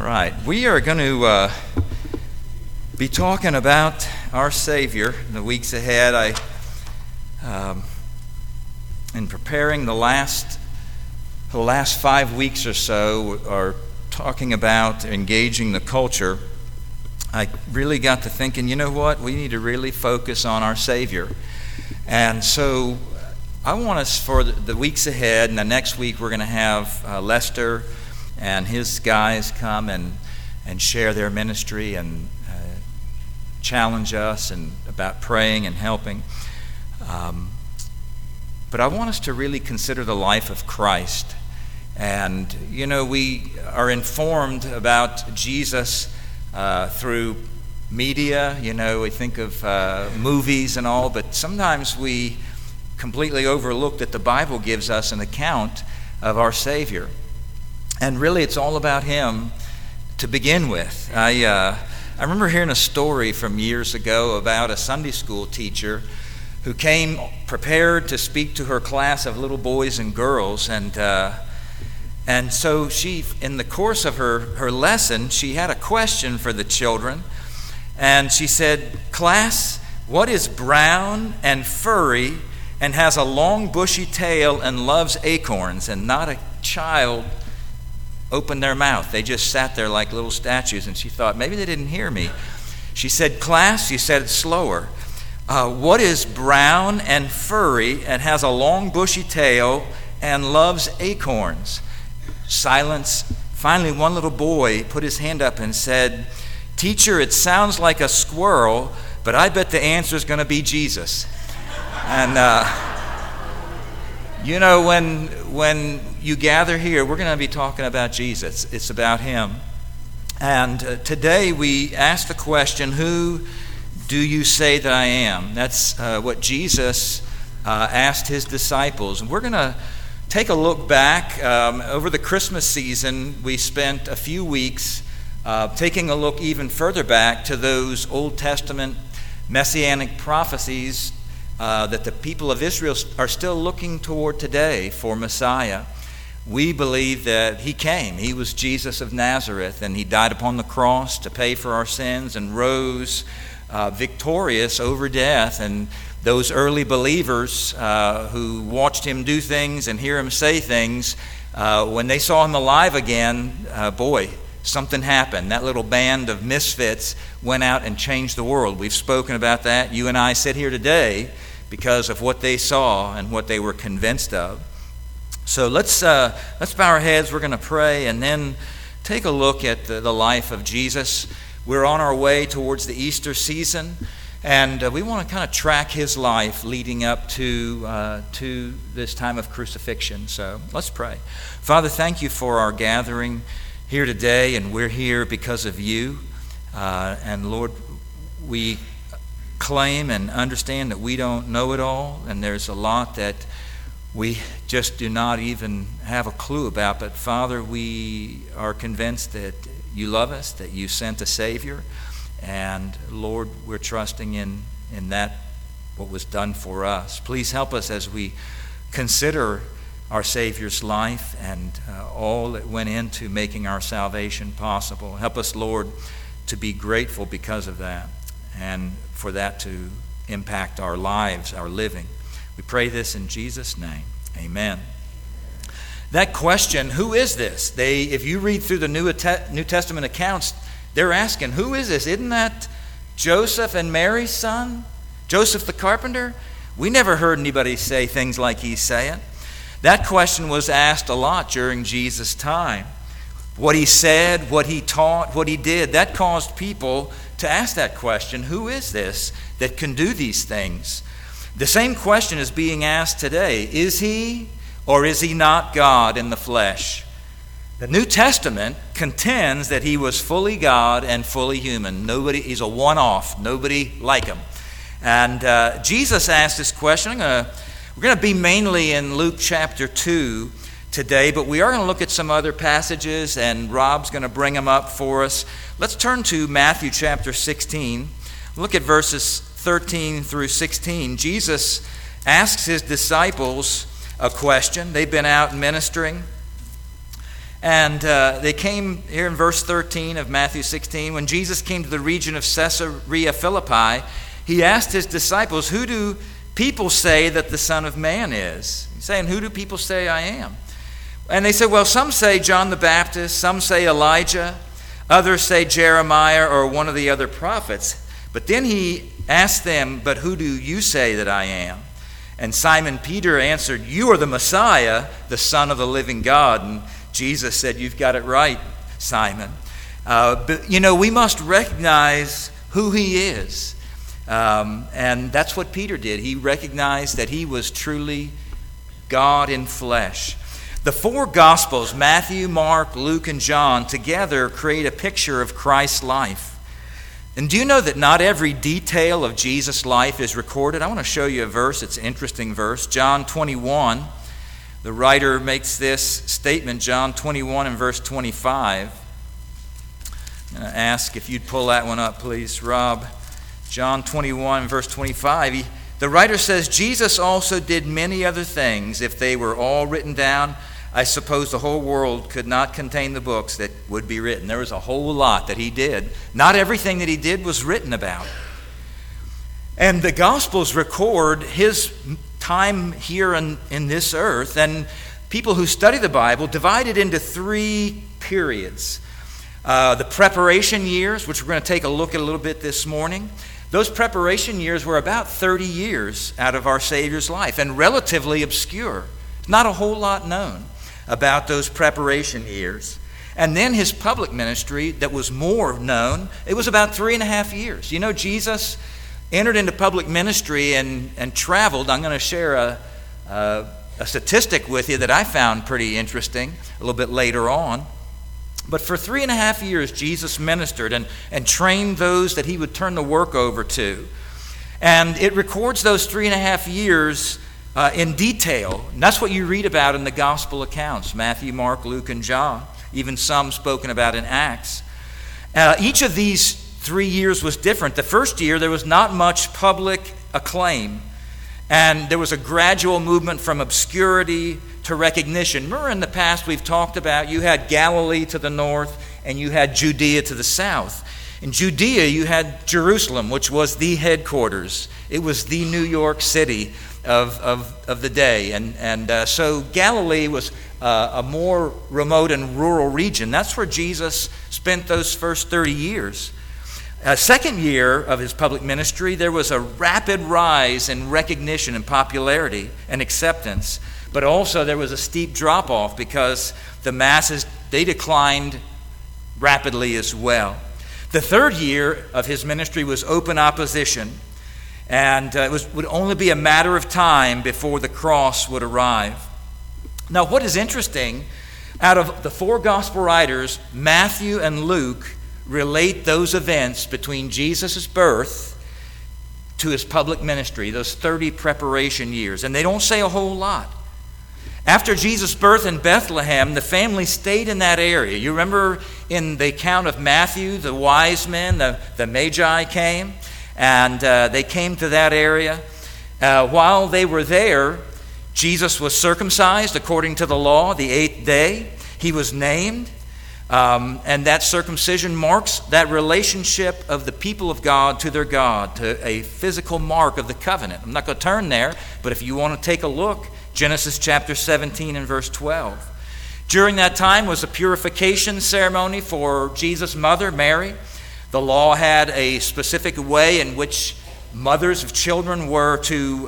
right, we are going to be talking about our Savior in the weeks ahead. In preparing the last 5 weeks or so, are talking about engaging the culture. I really got to thinking, you know what? We need to really focus on our Savior. And so I want us for the weeks ahead, and the next week we're going to have Lester and his guys come and share their ministry and challenge us and about praying and helping. But I want us to really consider the life of Christ. And, you know, we are informed about Jesus through media. You know, we think of movies and all, but sometimes we completely overlook that the Bible gives us an account of our Savior. And really, it's all about Him to begin with. I remember hearing a story from years ago about a Sunday school teacher who came prepared to speak to her class of little boys and girls. And so she, in the course of her lesson, she had a question for the children. And she said, "Class, what is brown and furry and has a long bushy tail and loves acorns?" And not a child opened their mouth. They just sat there like little statues. And she thought, maybe they didn't hear me. She said, "Class," she said it slower, "what is brown and furry and has a long bushy tail and loves acorns?" Silence. Finally, one little boy put his hand up and said, "Teacher, it sounds like a squirrel, but I bet the answer is going to be Jesus." And you know, when you gather here, we're going to be talking about Jesus. It's about Him. And today we ask the question, who do you say that I am? That's what Jesus asked His disciples. And we're going to take a look back. Over the Christmas season, we spent a few weeks taking a look even further back to those Old Testament messianic prophecies that the people of Israel are still looking toward today for Messiah. We believe that He came. He was Jesus of Nazareth, and He died upon the cross to pay for our sins and rose victorious over death. And those early believers who watched Him do things and hear Him say things, when they saw Him alive again, something happened. That little band of misfits went out and changed the world. We've spoken about that. You and I sit here today because of what they saw and what they were convinced of. So let's bow our heads. We're going to pray and then take a look at the life of Jesus. We're on our way towards the Easter season, and we want to kind of track His life leading up to this time of crucifixion. So let's pray. Father, thank You for our gathering here today, and we're here because of You. And Lord, we claim and understand that we don't know it all, and there's a lot that we just do not even have a clue about. But Father, we are convinced that You love us, that You sent a Savior, and Lord, we're trusting in that, what was done for us. Please help us as we consider our Savior's life and all that went into making our salvation possible. Help us, Lord, to be grateful because of that, and for that to impact our lives, our living. We pray this in Jesus' name. Amen. That question, who is this? If you read through the New Testament accounts, they're asking, who is this? Isn't that Joseph and Mary's son? Joseph the carpenter? We never heard anybody say things like he's saying. That question was asked a lot during Jesus' time. What He said, what He taught, what He did, that caused people to ask that question, who is this that can do these things? The same question is being asked today. Is He or is He not God in the flesh? The New Testament contends that He was fully God and fully human. He's a one-off, nobody like Him. And Jesus asked this question. We're going to be mainly in Luke chapter 2 today, but we are going to look at some other passages, and Rob's going to bring them up for us. Let's turn to Matthew chapter 16. Look at verses 13 through 16. Jesus asks His disciples a question. They've been out ministering, And they came here in verse 13 of Matthew 16. When Jesus came to the region of Caesarea Philippi, he asked his disciples, "Who do people say that the Son of Man is?" He's saying, "Who do people say I am?" And they said, "Well, some say John the Baptist, some say Elijah, others say Jeremiah or one of the other prophets." But then he asked them, "But who do you say that I am?" And Simon Peter answered, "You are the Messiah, the Son of the living God." And Jesus said, "You've got it right, Simon." But, we must recognize who he is. And that's what Peter did. He recognized that he was truly God in flesh. The four Gospels, Matthew, Mark, Luke, and John, together create a picture of Christ's life. And do you know that not every detail of Jesus' life is recorded? I want to show you a verse. It's an interesting verse. John 21. The writer makes this statement, John 21 and verse 25. I'm going to ask if you'd pull that one up, please, Rob. John 21 verse 25. The writer says, "Jesus also did many other things. If they were all written down, I suppose the whole world could not contain the books that would be written." There was a whole lot that he did. Not everything that he did was written about. And the Gospels record his time here in this earth. And people who study the Bible divide it into three periods. The preparation years, which we're going to take a look at a little bit this morning. Those preparation years were about 30 years out of our Savior's life and relatively obscure. Not a whole lot known about those preparation years. And then his public ministry that was more known, it was about 3.5 years. Jesus entered into public ministry and traveled. I'm going to share a statistic with you that I found pretty interesting a little bit later on. But for 3.5 years, Jesus ministered and trained those that he would turn the work over to. And it records those 3.5 years in detail. And that's what you read about in the gospel accounts, Matthew, Mark, Luke, and John, even some spoken about in Acts. Each of these 3 years was different. The first year, there was not much public acclaim. And there was a gradual movement from obscurity to recognition. Remember in the past we've talked about you had Galilee to the north and you had Judea to the south. In Judea you had Jerusalem, which was the headquarters. It was the New York City of the day. And so Galilee was a more remote and rural region. That's where Jesus spent those first 30 years. Second year of his public ministry, there was a rapid rise in recognition and popularity and acceptance. But also there was a steep drop-off because the masses, they declined rapidly as well. The third year of his ministry was open opposition. And it would only be a matter of time before the cross would arrive. Now what is interesting, out of the four gospel writers, Matthew and Luke relate those events between Jesus' birth to his public ministry, those 30 preparation years. And they don't say a whole lot. After Jesus' birth in Bethlehem, the family stayed in that area. You remember in the account of Matthew, the wise men, the Magi came, and they came to that area. While they were there, Jesus was circumcised according to the law the 8th day. He was named, and that circumcision marks that relationship of the people of God to their God, to a physical mark of the covenant. I'm not going to turn there, but if you want to take a look, Genesis chapter 17 and verse 12. During that time was a purification ceremony for Jesus' mother, Mary. The law had a specific way in which mothers of children were to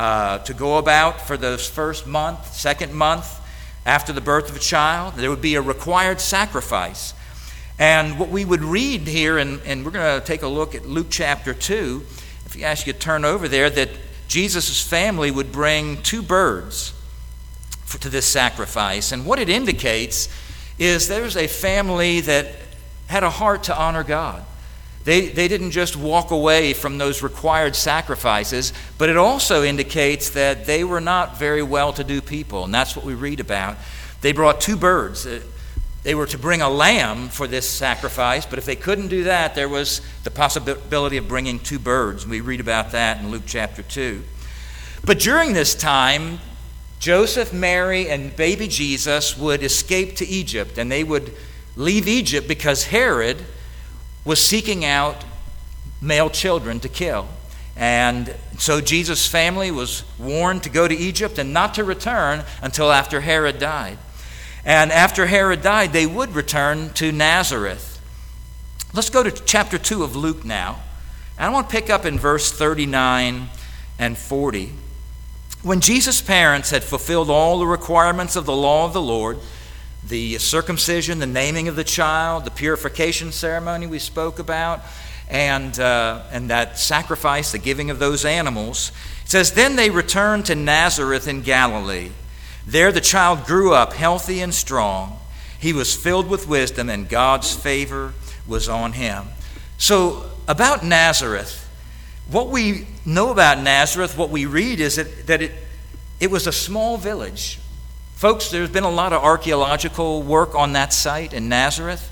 go about for those first month, second month after the birth of a child. There would be a required sacrifice. And what we would read here, and we're going to take a look at Luke chapter 2, if you ask you to turn over there, that Jesus' family would bring 2 birds to this sacrifice. And what it indicates is there's a family that had a heart to honor God. They didn't just walk away from those required sacrifices, but it also indicates that they were not very well-to-do people, and that's what we read about. They brought 2 birds. They were to bring a lamb for this sacrifice, but if they couldn't do that, there was the possibility of bringing 2 birds. We read about that in Luke chapter 2. But during this time, Joseph, Mary, and baby Jesus would escape to Egypt, and they would leave Egypt because Herod was seeking out male children to kill. And so Jesus' family was warned to go to Egypt and not to return until after Herod died. And after Herod died, they would return to Nazareth. Let's go to chapter 2 of Luke now. And I want to pick up in verse 39 and 40. When Jesus' parents had fulfilled all the requirements of the law of the Lord, the circumcision, the naming of the child, the purification ceremony we spoke about, and that sacrifice, the giving of those animals, it says, then they returned to Nazareth in Galilee. There the child grew up healthy and strong. He was filled with wisdom, and God's favor was on him. So about Nazareth, what we know about Nazareth, what we read is that it was a small village. Folks, there's been a lot of archaeological work on that site in Nazareth.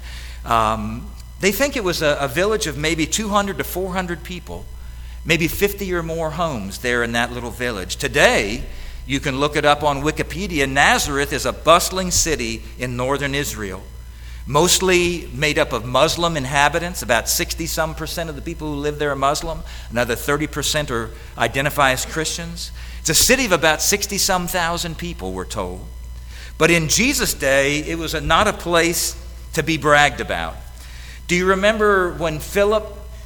They think it was a village of maybe 200 to 400 people, maybe 50 or more homes there in that little village. Today, you can look it up on Wikipedia. Nazareth is a bustling city in northern Israel, mostly made up of Muslim inhabitants. About 60-some% of the people who live there are Muslim. Another 30% identify as Christians. It's a city of about 60-some thousand people, we're told. But in Jesus' day, it was not a place to be bragged about. Do you remember when Philip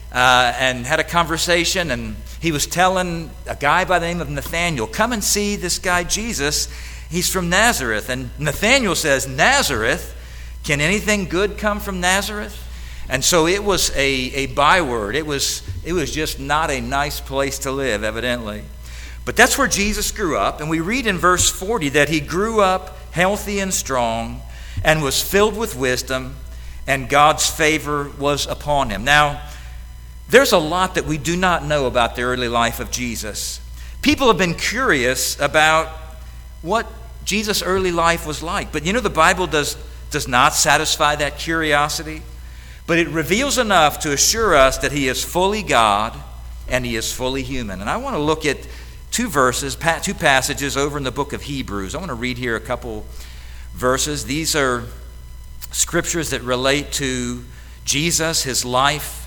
and had a conversation, and he was telling a guy by the name of Nathanael, come and see this guy Jesus. He's from Nazareth. And Nathanael says, Nazareth? Can anything good come from Nazareth? And so it was a byword. It was just not a nice place to live, evidently. But that's where Jesus grew up. And we read in verse 40 that he grew up healthy and strong and was filled with wisdom, and God's favor was upon him. Now, there's a lot that we do not know about the early life of Jesus. People have been curious about what Jesus' early life was like. But the Bible does not satisfy that curiosity. But it reveals enough to assure us that he is fully God and he is fully human. And I want to look at two passages over in the book of Hebrews. I want to read here a couple verses. These are scriptures that relate to Jesus, his life.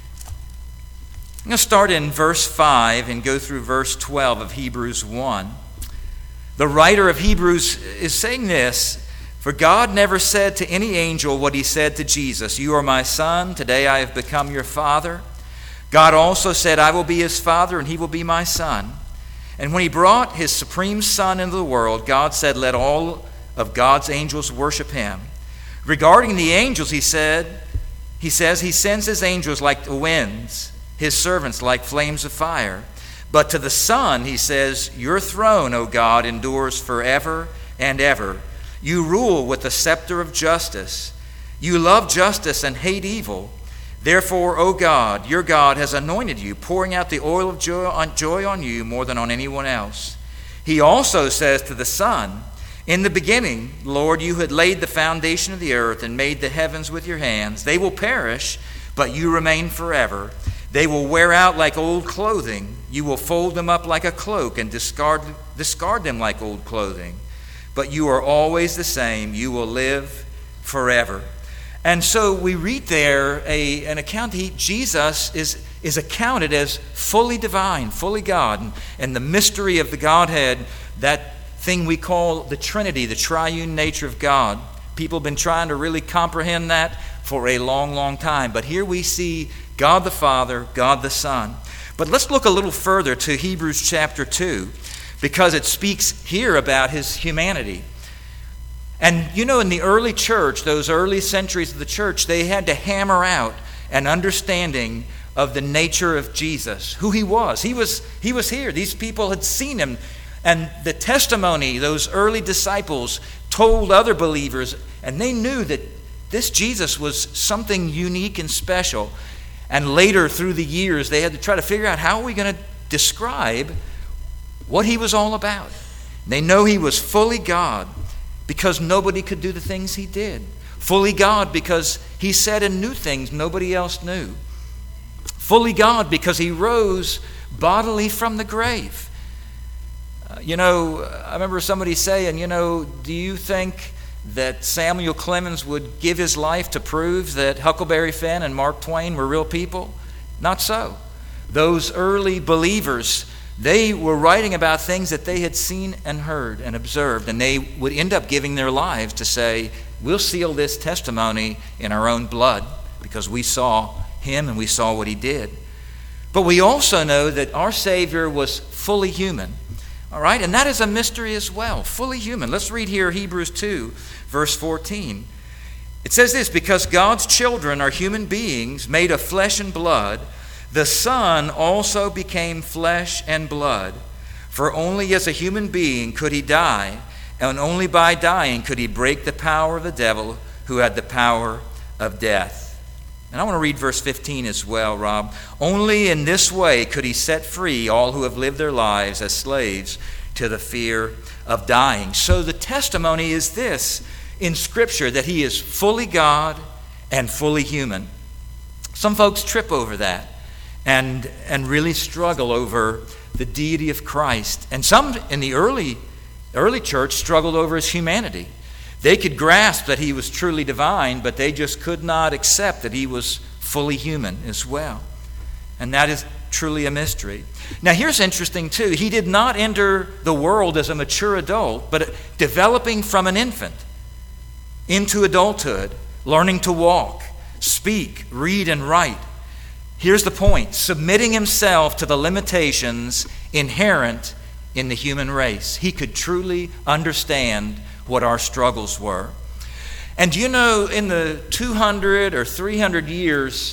I'm going to start in verse 5 and go through verse 12 of Hebrews 1. The writer of Hebrews is saying this, for God never said to any angel what he said to Jesus, you are my son, today I have become your father. God also said, I will be his father and he will be my son. And when he brought his supreme son into the world, God said, let all of God's angels worship him. Regarding the angels, he says he sends his angels like the winds, his servants like flames of fire. But to the Son, he says, your throne, O God, endures forever and ever. You rule with the scepter of justice. You love justice and hate evil. Therefore, O God, your God has anointed you, pouring out the oil of joy on you more than on anyone else. He also says to the Son, in the beginning, Lord, you had laid the foundation of the earth and made the heavens with your hands. They will perish, but you remain forever. They will wear out like old clothing. You will fold them up like a cloak and discard them like old clothing. But you are always the same. You will live forever. And so we read there an account. Jesus is accounted as fully divine, fully God. And the mystery of the Godhead, that thing we call the Trinity, the triune nature of God. People have been trying to really comprehend that for a long, long time. But here we see God the Father, God the Son. But let's look a little further to Hebrews chapter 2, because it speaks here about his humanity. And in the early church, those early centuries of the church, they had to hammer out an understanding of the nature of Jesus, who he was. He was here. These people had seen him. And the testimony those early disciples told other believers, and they knew that this Jesus was something unique and special. And later, through the years, they had to try to figure out, how are we going to describe what he was all about? They know he was fully God because nobody could do the things he did. Fully God because he said and knew things nobody else knew. Fully God because he rose bodily from the grave. I remember somebody saying, do you think that Samuel Clemens would give his life to prove that Huckleberry Finn and Mark Twain were real people? Not so. Those early believers, they were writing about things that they had seen and heard and observed, and they would end up giving their lives to say, we'll seal this testimony in our own blood because we saw him and we saw what he did. But we also know that our Savior was fully human. All right, and that is a mystery as well, fully human. Let's read here Hebrews 2, verse 14. It says this, because God's children are human beings made of flesh and blood, the Son also became flesh and blood. For only as a human being could he die, and only by dying could he break the power of the devil who had the power of death. And I want to read verse 15 as well, Rob. Only in this way could he set free all who have lived their lives as slaves to the fear of dying. So the testimony is this in Scripture, that he is fully God and fully human. Some folks trip over that and really struggle over the deity of Christ. And some in the early church struggled over his humanity. They could grasp that he was truly divine, but they just could not accept that he was fully human as well. And that is truly a mystery. Now here's interesting too. He did not enter the world as a mature adult, but developing from an infant into adulthood, learning to walk, speak, read, and write. Here's the point: submitting himself to the limitations inherent in the human race. He could truly understand what our struggles were. And in the 200 or 300 years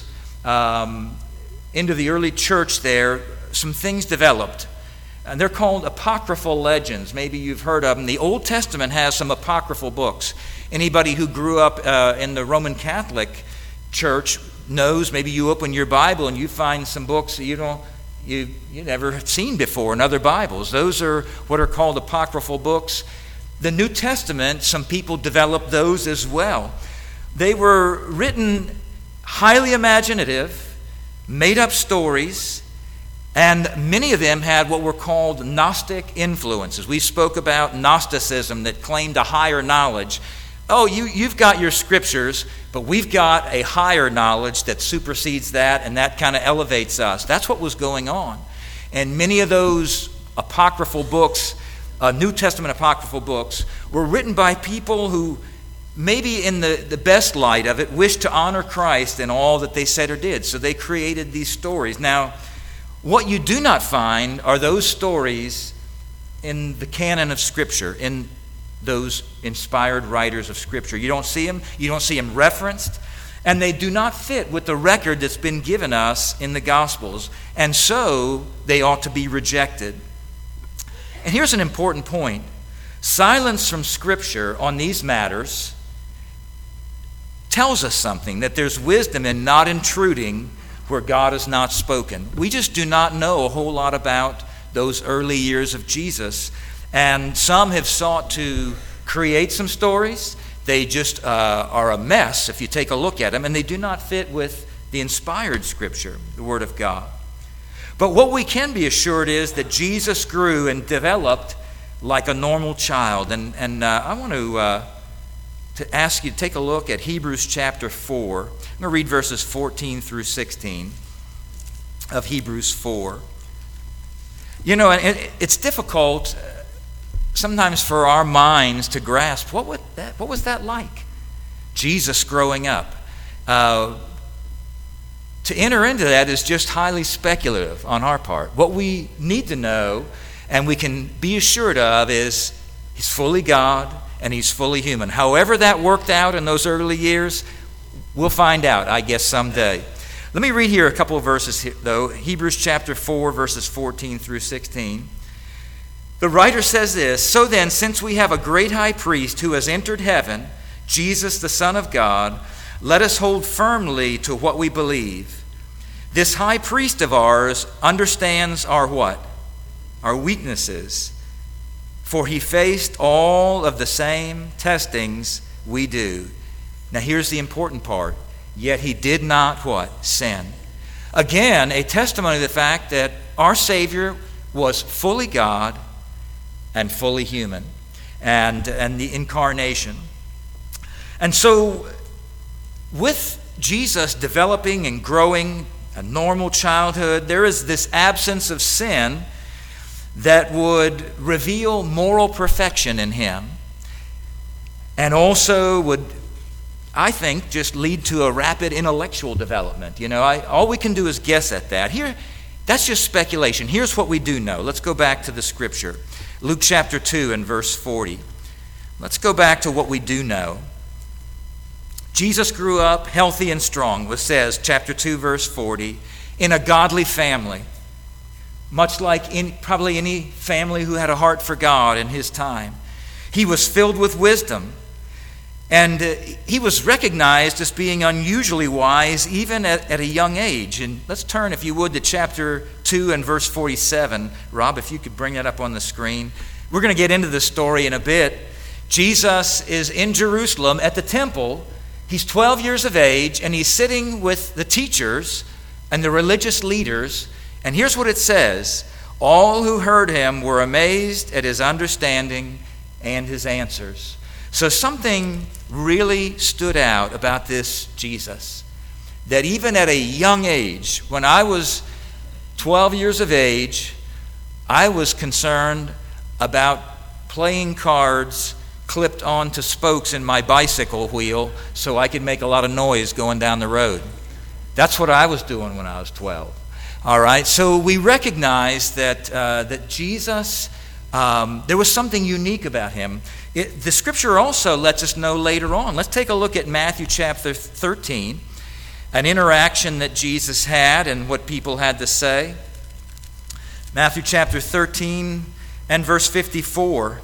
into the early church there, some things developed. And they're called apocryphal legends. Maybe you've heard of them. The Old Testament has some apocryphal books. Anybody who grew up in the Roman Catholic Church knows, maybe you open your Bible and you find some books that you never seen before in other Bibles. Those are what are called apocryphal books. The New Testament, some people developed those as well. They were written highly imaginative, made up stories, and many of them had what were called Gnostic influences. We spoke about Gnosticism that claimed a higher knowledge. Oh, you've got your scriptures, but we've got a higher knowledge that supersedes that, and that kind of elevates us. That's what was going on. And many of those apocryphal books, New Testament apocryphal books, were written by people who maybe in the best light of it wished to honor Christ in all that they said or did. So they created these stories. Now, what you do not find are those stories in the canon of Scripture, in those inspired writers of Scripture. You don't see them. You don't see them referenced. And they do not fit with the record that's been given us in the Gospels. And so they ought to be rejected. And here's an important point. Silence from Scripture on these matters tells us something, that there's wisdom in not intruding where God has not spoken. We just do not know a whole lot about those early years of Jesus. And some have sought to create some stories. They just are a mess if you take a look at them, and they do not fit with the inspired Scripture, the Word of God. But what we can be assured is that Jesus grew and developed like a normal child. And I want to ask you to take a look at Hebrews chapter 4. I'm going to read verses 14 through 16 of Hebrews 4. And it's difficult sometimes for our minds to grasp what was that like? Jesus growing up. To enter into that is just highly speculative on our part. What we need to know and we can be assured of is he's fully God and he's fully human. However that worked out in those early years, we'll find out, I guess, someday. Let me read here a couple of verses here, though. Hebrews chapter 4, verses 14 through 16. The writer says this, "So then, since we have a great high priest who has entered heaven, Jesus the Son of God, let us hold firmly to what we believe. This high priest of ours understands our what? Our weaknesses. For he faced all of the same testings we do." Now here's the important part. Yet he did not what? Sin. Again, a testimony to the fact that our Savior was fully God and fully human, and the incarnation. And so with Jesus developing and growing a normal childhood, there is this absence of sin that would reveal moral perfection in him, and also would, I think, just lead to a rapid intellectual development. All we can do is guess at that. That's just speculation. Here's what we do know. Let's go back to the scripture. Luke chapter 2 and verse 40. Let's go back to what we do know. Jesus grew up healthy and strong, it says, chapter 2, verse 40, in a godly family, much like probably any family who had a heart for God in his time. He was filled with wisdom, and he was recognized as being unusually wise even at a young age. And let's turn, if you would, to chapter 2 and verse 47. Rob, if you could bring that up on the screen. We're going to get into this story in a bit. Jesus is in Jerusalem at the temple. He's 12 years of age, and he's sitting with the teachers and the religious leaders. And here's what it says. All who heard him were amazed at his understanding and his answers. So something really stood out about this Jesus, that even at a young age, when I was 12 years of age, I was concerned about playing cards clipped onto spokes in my bicycle wheel so I could make a lot of noise going down the road. That's what I was doing when I was 12. All right, so we recognize that Jesus, there was something unique about him. The scripture also lets us know later on. Let's take a look at Matthew chapter 13, an interaction that Jesus had and what people had to say. Matthew chapter 13 and verse 54.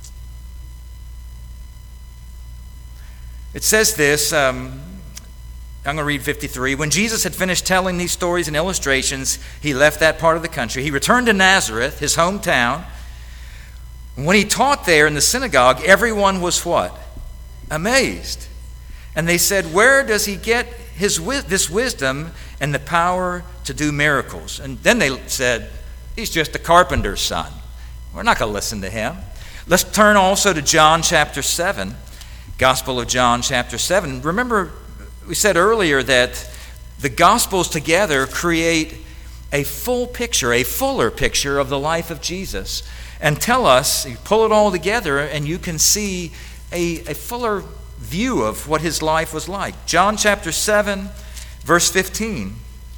It says this, I'm going to read 53. When Jesus had finished telling these stories and illustrations, he left that part of the country. He returned to Nazareth, his hometown. When he taught there in the synagogue, everyone was what? Amazed. And they said, where does he get this wisdom and the power to do miracles? And then they said, he's just a carpenter's son. We're not going to listen to him. Let's turn also to John chapter 7. Gospel of John chapter 7. Remember, we said earlier that the Gospels together create a full picture, a fuller picture of the life of Jesus, and tell us, you pull it all together and you can see a fuller view of what his life was like. John chapter 7, verse 15.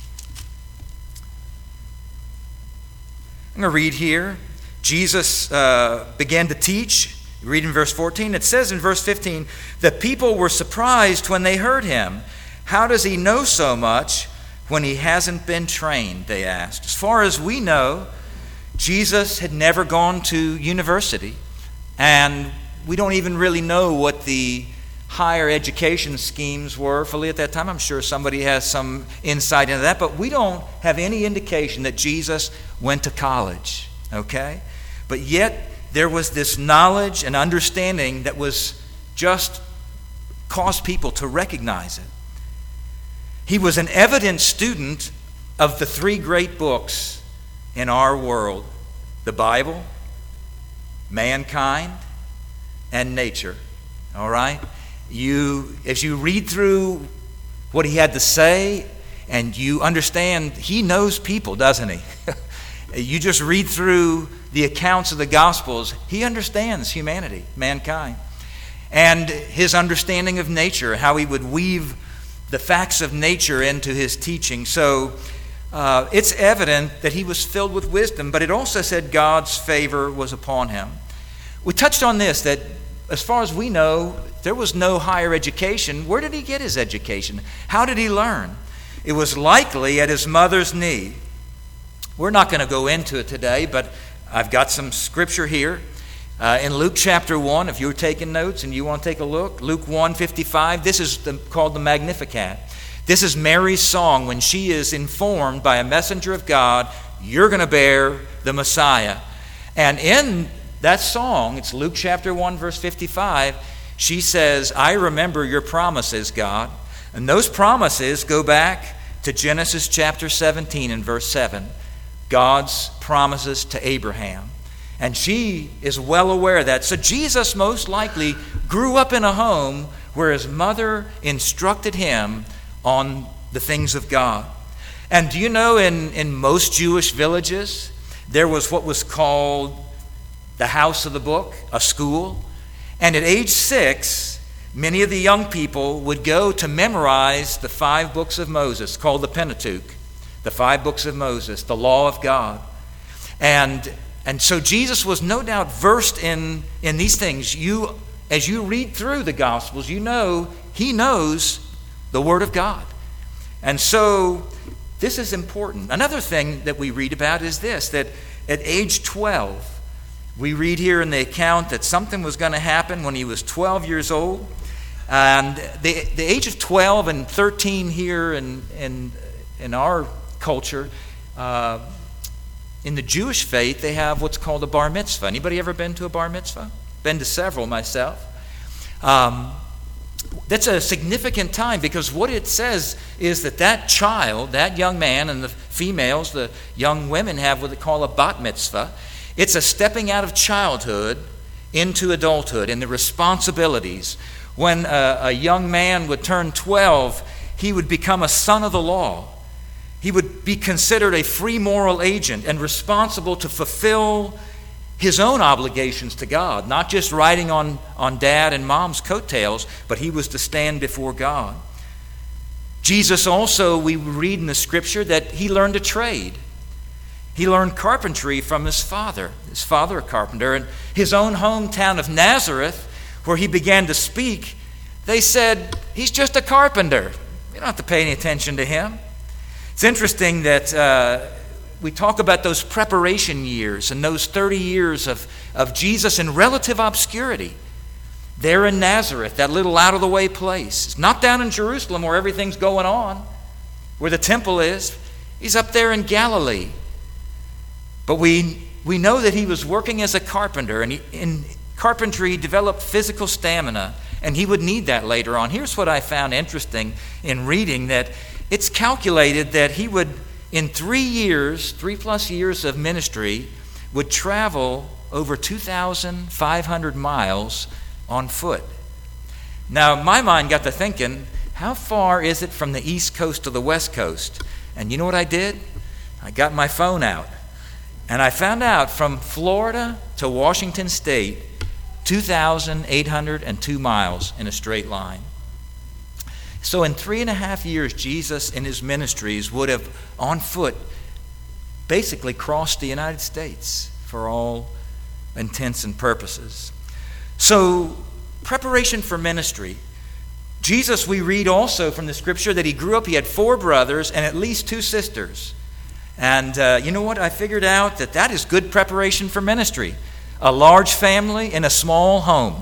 I'm going to read here. Jesus began to teach. You read in verse 14. It says in verse 15, the people were surprised when they heard him. How does he know so much when he hasn't been trained, they asked. As far as we know, Jesus had never gone to university, and we don't even really know what the higher education schemes were fully at that time. I'm sure somebody has some insight into that, but we don't have any indication that Jesus went to college, okay? But yet, there was this knowledge and understanding that was just caused people to recognize it. He was an evident student of the three great books in our world: the Bible, mankind, and nature. All right? As you read through what he had to say, and you understand he knows people, doesn't he? You just read through the accounts of the Gospels, he understands humanity, mankind, and his understanding of nature, how he would weave the facts of nature into his teaching. So it's evident that he was filled with wisdom, but it also said God's favor was upon him. We touched on this, that as far as we know, there was no higher education. Where did he get his education? How did he learn? It was likely at his mother's knee. We're not going to go into it today, but I've got some scripture here. In Luke chapter 1, if you're taking notes and you want to take a look, Luke 1:55, this is called the Magnificat. This is Mary's song when she is informed by a messenger of God, you're going to bear the Messiah. And in that song, it's Luke chapter 1, verse 55, she says, I remember your promises, God. And those promises go back to Genesis chapter 17 and verse 7. God's promises to Abraham. And she is well aware of that. So Jesus most likely grew up in a home where his mother instructed him on the things of God. And do you know, in most Jewish villages, there was what was called the house of the book, a school. And at age 6, many of the young people would go to memorize the 5 books of Moses, called the Pentateuch, the 5 books of Moses, the law of God. And so Jesus was no doubt versed in these things. As you read through the Gospels, you know he knows the Word of God. And so this is important. Another thing that we read about is this, that at age 12, we read here in the account that something was going to happen when he was 12 years old. And the age of 12 and 13 here in our culture, in the Jewish faith, they have what's called a bar mitzvah. Anybody ever been to a bar mitzvah? Been to several myself. That's a significant time, because what it says is that child, that young man, and the females, the young women, have what they call a bat mitzvah. It's a stepping out of childhood into adulthood and the responsibilities. When a young man would turn 12, he would become a son of the law. He would be considered a free moral agent and responsible to fulfill his own obligations to God, not just riding on dad and mom's coattails, but he was to stand before God. Jesus also, we read in the scripture that he learned a trade. He learned carpentry from his father a carpenter. In his own hometown of Nazareth, where he began to speak, they said, he's just a carpenter. You don't have to pay any attention to him. It's interesting that we talk about those preparation years and those 30 years of Jesus in relative obscurity. There in Nazareth, that little out-of-the-way place. It's not down in Jerusalem where everything's going on, where the temple is. He's up there in Galilee. But we know that he was working as a carpenter, and in carpentry he developed physical stamina, and he would need that later on. Here's what I found interesting in reading, that it's calculated that he would, in 3+ years of ministry, would travel over 2,500 miles on foot. Now, my mind got to thinking, how far is it from the East Coast to the West Coast? And you know what I did? I got my phone out, and I found out from Florida to Washington State, 2,802 miles in a straight line. So in 3.5 years, Jesus in his ministries would have, on foot, basically crossed the United States for all intents and purposes. So, preparation for ministry. Jesus, we read also from the scripture that he grew up, he had 4 brothers and at least 2 sisters. And you know what? I figured out that is good preparation for ministry. A large family in a small home.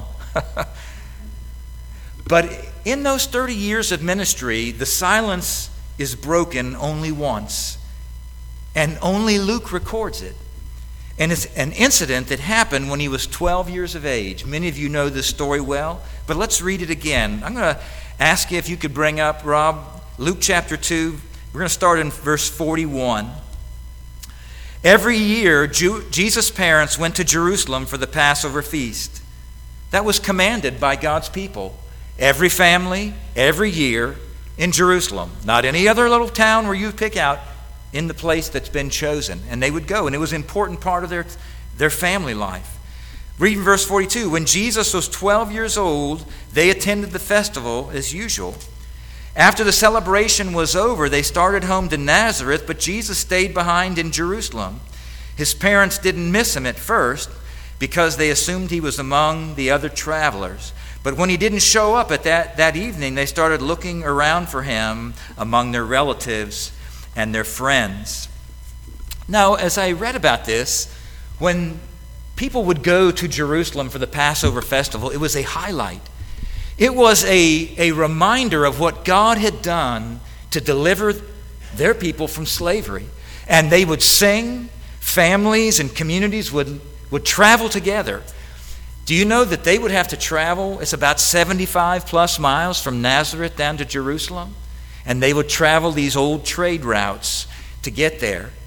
But in those 30 years of ministry, the silence is broken only once. And only Luke records it. And it's an incident that happened when he was 12 years of age. Many of you know this story well, but let's read it again. I'm going to ask you if you could bring up, Rob, Luke chapter 2. We're going to start in verse 41. Every year, Jesus' parents went to Jerusalem for the Passover feast. That was commanded by God's people. Every family, every year in Jerusalem. Not any other little town where you pick out, in the place that's been chosen. And they would go, and it was an important part of their family life. Read in verse 42. When Jesus was 12 years old, they attended the festival as usual. After the celebration was over, they started home to Nazareth, but Jesus stayed behind in Jerusalem. His parents didn't miss him at first because they assumed he was among the other travelers. But when he didn't show up at that evening, they started looking around for him among their relatives and their friends. Now, as I read about this, when people would go to Jerusalem for the Passover festival, it was a highlight. It was a reminder of what God had done to deliver their people from slavery. And they would sing, families and communities would travel together. Do you know that they would have to travel? It's about 75 plus miles from Nazareth down to Jerusalem. And they would travel these old trade routes to get there.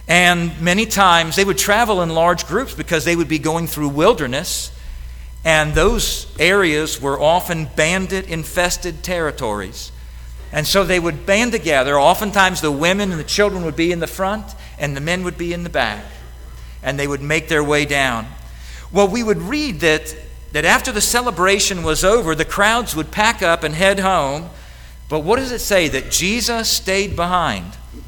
And many times they would travel in large groups because they would be going through wilderness, and those areas were often bandit-infested territories. And so they would band together. Oftentimes the women and the children would be in the front, and the men would be in the back. And they would make their way down. Well, we would read that after the celebration was over, the crowds would pack up and head home. But what does it say? That Jesus stayed behind.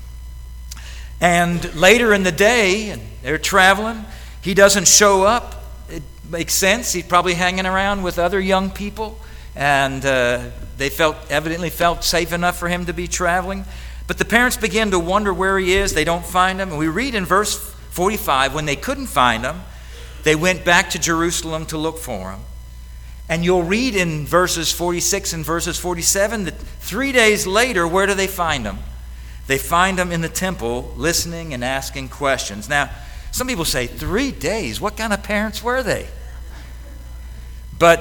And later in the day, and they're traveling, he doesn't show up. It makes sense. He's probably hanging around with other young people, and they evidently felt safe enough for him to be traveling. But the parents begin to wonder where he is. They don't find him. And we read in verse 45, when they couldn't find him, they went back to Jerusalem to look for him. And you'll read in verses 46 and verses 47 that 3 days later, where do they find him? They find him in the temple, listening and asking questions. Now, some people say, 3 days? What kind of parents were they? But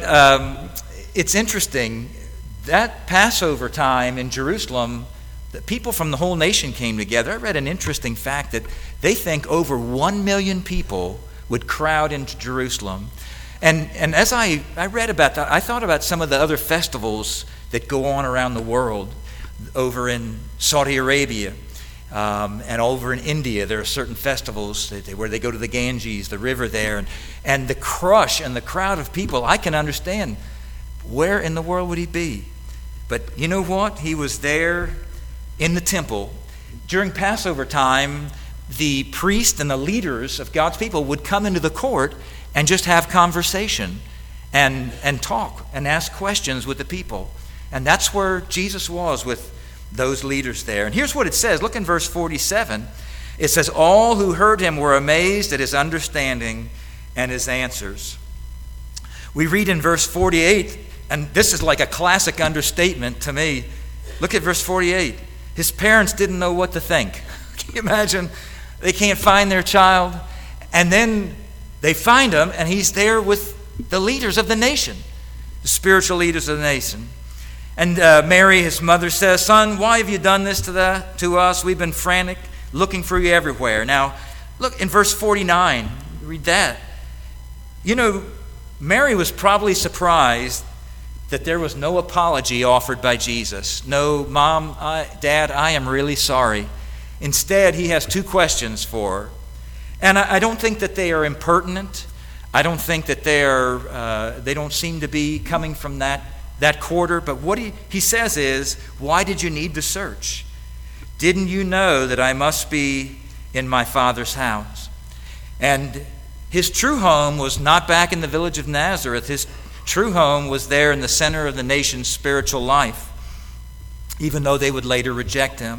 it's interesting. That Passover time in Jerusalem, the people from the whole nation came together. I read an interesting fact that they think over 1 million people would crowd into Jerusalem. And as I read about that, I thought about some of the other festivals that go on around the world. Over in Saudi Arabia and over in India, there are certain festivals where they go to the Ganges, the river there, and the crush and the crowd of people. I can understand, where in the world would he be? But you know what? He was there in the temple. During Passover time, the priest and the leaders of God's people would come into the court and just have conversation and talk and ask questions with the people. And that's where Jesus was with those leaders there. And here's what it says. Look in verse 47. It says, all who heard him were amazed at his understanding and his answers. We read in verse 48, and this is like a classic understatement to me. Look at verse 48. His parents didn't know what to think. Can you imagine? They can't find their child. And then they find him, and he's there with the leaders of the nation, the spiritual leaders of the nation. And Mary, his mother, says, son, why have you done this to us? We've been frantic, looking for you everywhere. Now, look in verse 49. Read that. You know, Mary was probably surprised that there was no apology offered by Jesus. No, Mom, Dad, I am really sorry. Instead, he has 2 questions for her. And I don't think that they are impertinent. I don't think that they don't seem to be coming from that quarter. But what he says is, why did you need to search? Didn't you know that I must be in my Father's house? And his true home was not back in the village of Nazareth. His true home was there in the center of the nation's spiritual life, even though they would later reject him.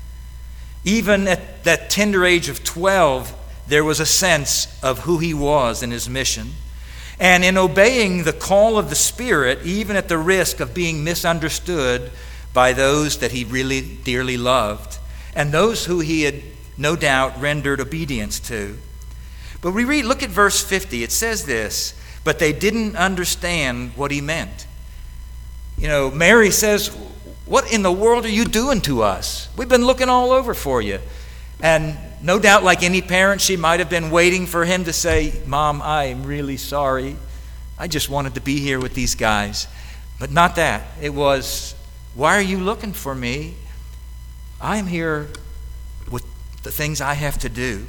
Even at that tender age of 12, there was a sense of who he was and his mission. And in obeying the call of the Spirit, even at the risk of being misunderstood by those that he really dearly loved, and those who he had no doubt rendered obedience to. But we read, look at verse 50. It says this, but they didn't understand what he meant. You know, Mary says, what in the world are you doing to us? We've been looking all over for you. And no doubt, like any parent, she might have been waiting for him to say, Mom, I'm really sorry. I just wanted to be here with these guys. But not that. It was, why are you looking for me? I'm here with the things I have to do.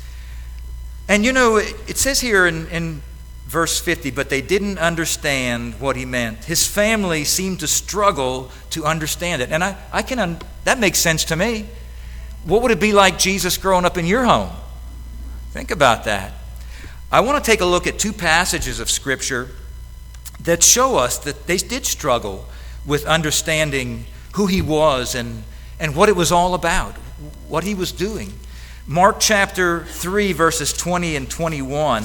And you know, it says here in verse 50, but they didn't understand what he meant. His family seemed to struggle to understand it. And that makes sense to me. What would it be like Jesus growing up in your home? Think about that. I want to take a look at 2 passages of Scripture that show us that they did struggle with understanding who he was and what it was all about, what he was doing. Mark chapter 3, verses 20 and 21.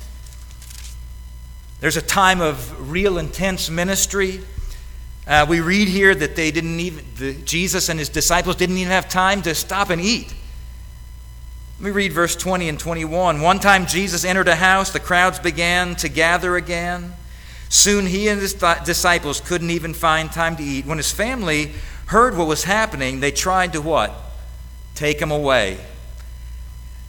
There's a time of real intense ministry. We read here that Jesus and his disciples didn't even have time to stop and eat. Let me read verse 20 and 21. One time Jesus entered a house, the crowds began to gather again. Soon he and his disciples couldn't even find time to eat. When his family heard what was happening, they tried to what? Take him away.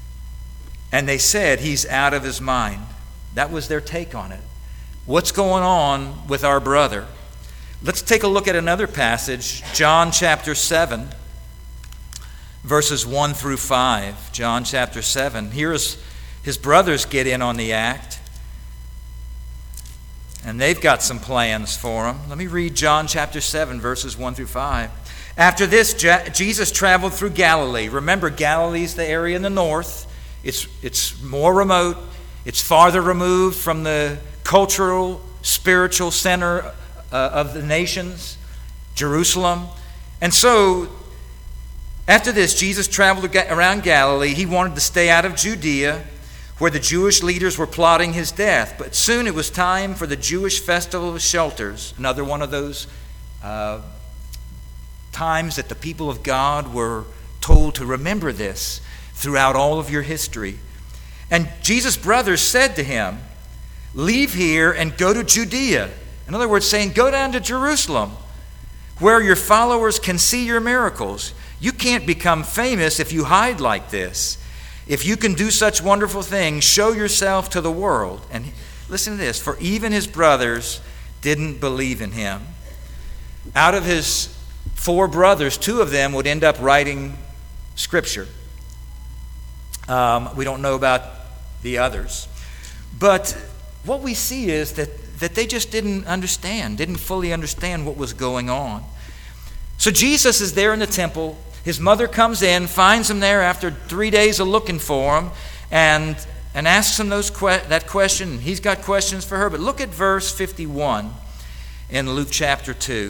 And they said, he's out of his mind. That was their take on it. What's going on with our brother? Let's take a look at another passage, John chapter 7, verses 1 through 5. John chapter 7. Here's his brothers get in on the act, and they've got some plans for him. Let me read John chapter 7, verses 1 through 5. After this, Jesus traveled through Galilee. Remember, Galilee's the area in the north. It's more remote. It's farther removed from the cultural, spiritual center of the nations, Jerusalem. And so, after this, Jesus traveled around Galilee. He wanted to stay out of Judea, where the Jewish leaders were plotting his death. But soon it was time for the Jewish festival of shelters, another one of those times that the people of God were told to remember this throughout all of your history. And Jesus' brothers said to him, leave here and go to Judea. In other words, saying, go down to Jerusalem, where your followers can see your miracles. You can't become famous if you hide like this. If you can do such wonderful things, show yourself to the world. And listen to this, for even his brothers didn't believe in him. Out of his 4 brothers, 2 of them would end up writing Scripture. We don't know about the others. But what we see is that they just didn't fully understand what was going on. So Jesus is there in the temple. His mother comes in, finds him there after 3 days of looking for him, and asks him that question. He's got questions for her. But look at verse 51 in Luke chapter 2.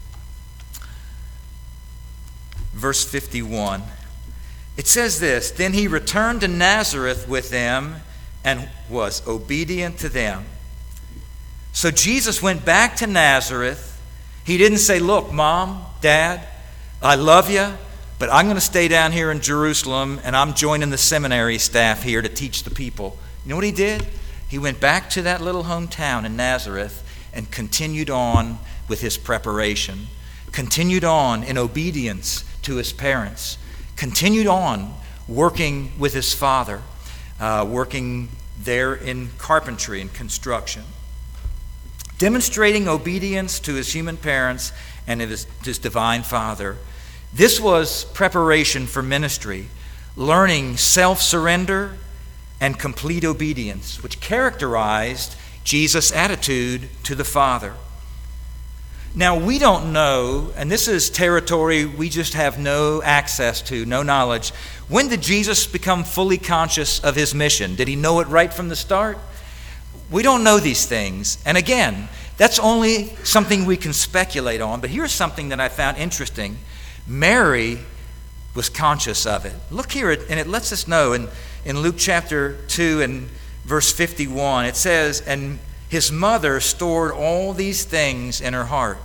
Verse 51. It says this, then he returned to Nazareth with them and was obedient to them. So Jesus went back to Nazareth. He didn't say, look, Mom, Dad, I love you, but I'm going to stay down here in Jerusalem and I'm joining the seminary staff here to teach the people. You know what he did? He went back to that little hometown in Nazareth and continued on with his preparation, continued on in obedience to his parents, continued on working with his father, working there in carpentry and construction, demonstrating obedience to his human parents and his divine Father. This was preparation for ministry, learning self-surrender and complete obedience, which characterized Jesus' attitude to the Father. Now, we don't know, and this is territory we just have no access to, no knowledge. When did Jesus become fully conscious of his mission? Did he know it right from the start? We don't know these things. And again, that's only something we can speculate on. But here's something that I found interesting. Mary was conscious of it. Look here, and it lets us know in Luke chapter 2 and verse 51, it says, and his mother stored all these things in her heart.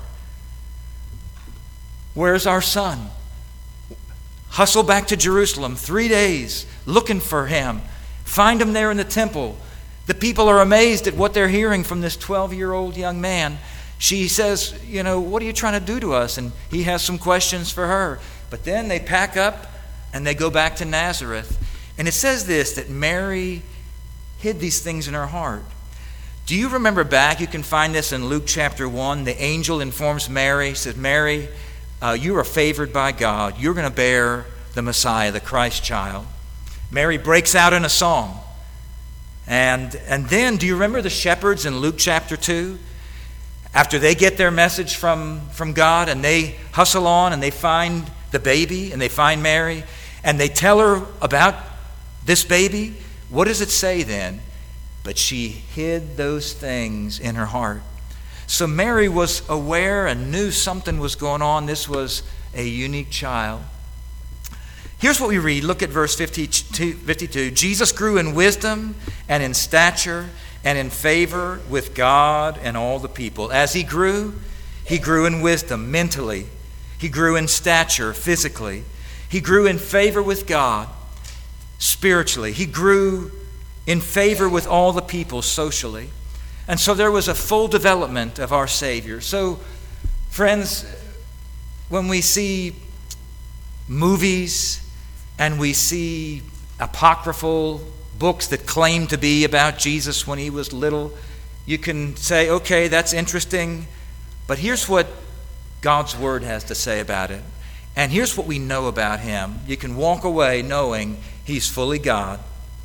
Where's our son? Hustle back to Jerusalem, 3 days, looking for him. Find him there in the temple. The people are amazed at what they're hearing from this 12-year-old young man. She says, what are you trying to do to us? And he has some questions for her. But then they pack up and they go back to Nazareth. And it says this, that Mary hid these things in her heart. Do you remember back? You can find this in Luke chapter 1. The angel informs Mary, says, Mary, you are favored by God. You're going to bear the Messiah, the Christ child. Mary breaks out in a song. And then, do you remember the shepherds in Luke chapter 2? After they get their message from God and they hustle on and they find the baby and they find Mary and they tell her about this baby, what does it say then? But she hid those things in her heart. So Mary was aware and knew something was going on. This was a unique child. Here's what we read. Look at verse 52. Jesus grew in wisdom and in stature and in favor with God and all the people. As he grew in wisdom mentally. He grew in stature physically. He grew in favor with God spiritually. He grew in favor with all the people socially. And so there was a full development of our Savior. So, friends, when we see movies and we see apocryphal books that claim to be about Jesus when he was little. You can say, okay, that's interesting, but here's what God's Word has to say about it. And here's what we know about him. You can walk away knowing he's fully God.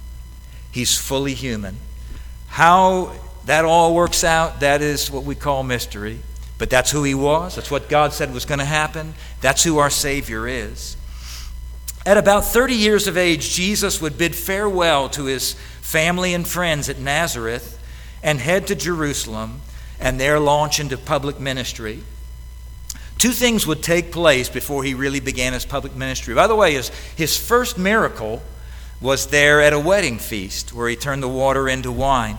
He's fully human. How that all works out, that is what we call mystery. But that's who he was. That's what God said was going to happen. That's who our Savior is. At about 30 years of age, Jesus would bid farewell to his family and friends at Nazareth and head to Jerusalem and there launch into public ministry. Two things would take place before he really began his public ministry. By the way, his first miracle was there at a wedding feast where he turned the water into wine.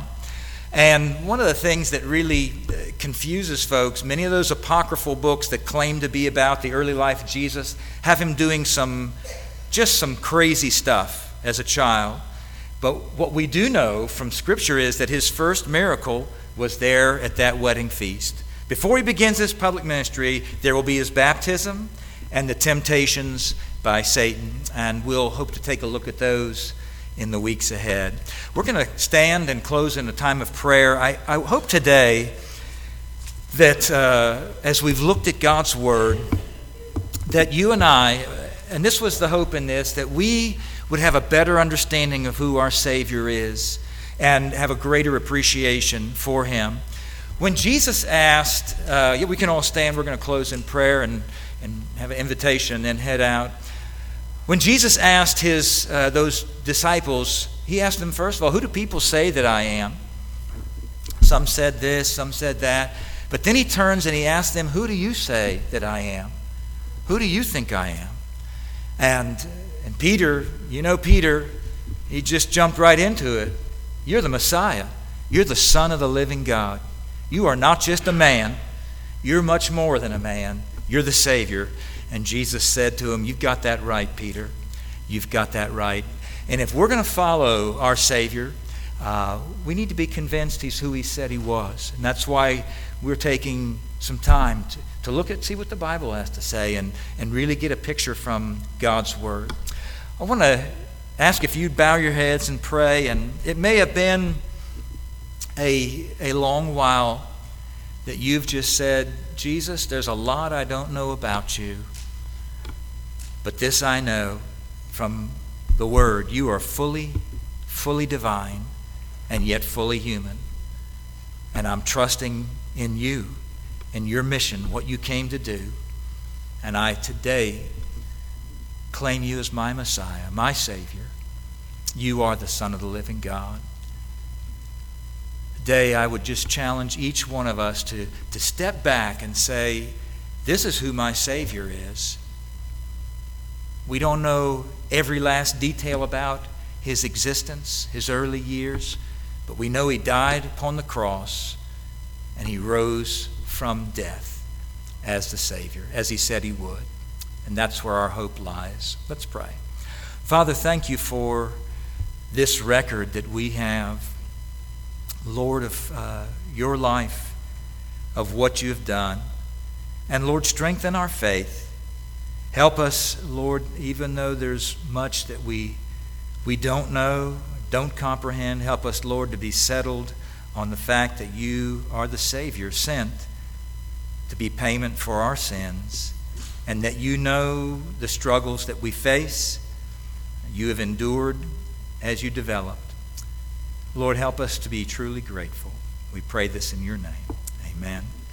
And one of the things that really confuses folks, many of those apocryphal books that claim to be about the early life of Jesus have him doing some crazy stuff as a child. But what we do know from Scripture is that his first miracle was there at that wedding feast. Before he begins his public ministry, there will be his baptism and the temptations by Satan. And we'll hope to take a look at those in the weeks ahead. We're going to stand and close in a time of prayer. I hope today that as we've looked at God's Word, that you and I, and this was the hope in this, that we would have a better understanding of who our Savior is and have a greater appreciation for him. When Jesus asked, we can all stand, we're going to close in prayer and have an invitation and then head out. When Jesus asked those disciples, he asked them, first of all, who do people say that I am? Some said this, some said that. But then he turns and he asks them, who do you say that I am? Who do you think I am? And Peter, Peter, he just jumped right into it. You're the Messiah. You're the Son of the living God. You are not just a man. You're much more than a man. You're the Savior. And Jesus said to him, you've got that right, Peter. You've got that right. And if we're going to follow our Savior, we need to be convinced he's who he said he was. And that's why we're taking some time to look at, see what the Bible has to say and really get a picture from God's Word. I want to ask if you'd bow your heads and pray. And it may have been a long while that you've just said, Jesus, there's a lot I don't know about you. But this I know from the Word, you are fully divine and yet fully human. And I'm trusting in you and your mission, what you came to do. And I today claim you as my Messiah, my Savior. You are the Son of the living God. Today I would just challenge each one of us to step back and say, this is who my Savior is. We don't know every last detail about his existence, his early years, but we know he died upon the cross and he rose from death as the Savior, as he said he would. And that's where our hope lies. Let's pray. Father, thank you for this record that we have, Lord, of your life, of what you have done. And Lord, strengthen our faith. Help us, Lord, even though there's much that we don't know, don't comprehend. Help us, Lord, to be settled on the fact that you are the Savior sent to be payment for our sins, and that you know the struggles that we face. You have endured as you developed. Lord, help us to be truly grateful. We pray this in your name. Amen.